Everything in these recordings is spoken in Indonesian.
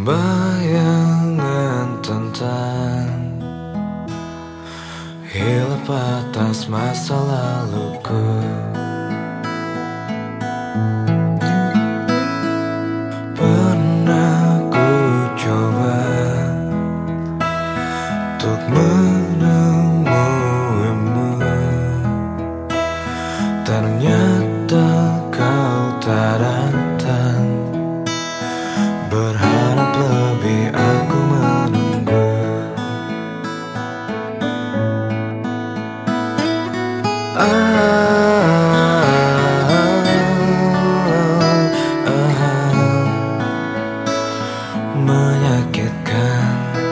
Bayangan tentang hilaf atas masa laluku. Pernah ku coba untuk menemuimu, ternyata kau tak datang. Berharap lebih aku menunggu. Menyakitkan.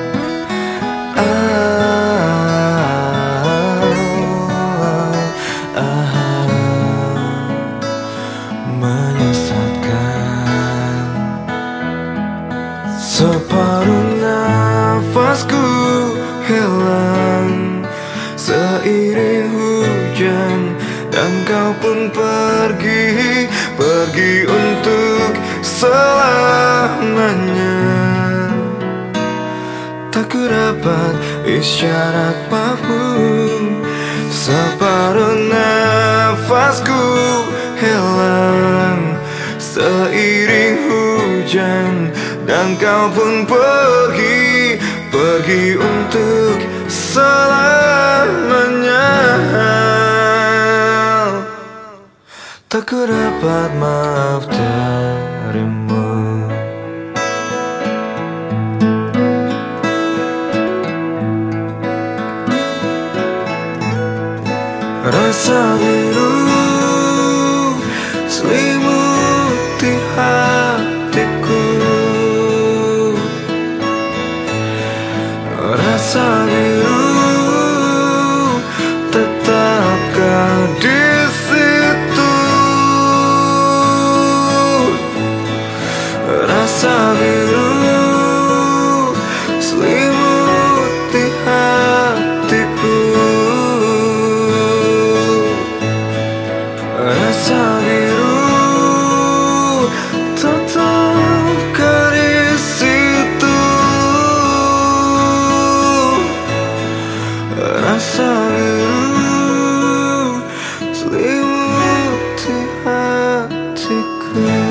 Menyesatkan. Separuh nafasku hilang seiring hujan, dan kau pun pergi untuk selamanya. Tak ku dapat isyarat maafmu. Separuh nafasku hilang seiring hujan, dan kau pun pergi untuk selamanya. Tak ku dapat maaf darimu. Rasa biru selimuti hatiku. Rasa biru tetapkah di situ. Rasa biru selimuti hatiku. Rasa biru tetapkah di situ. Rasa biru selimuti hatiku.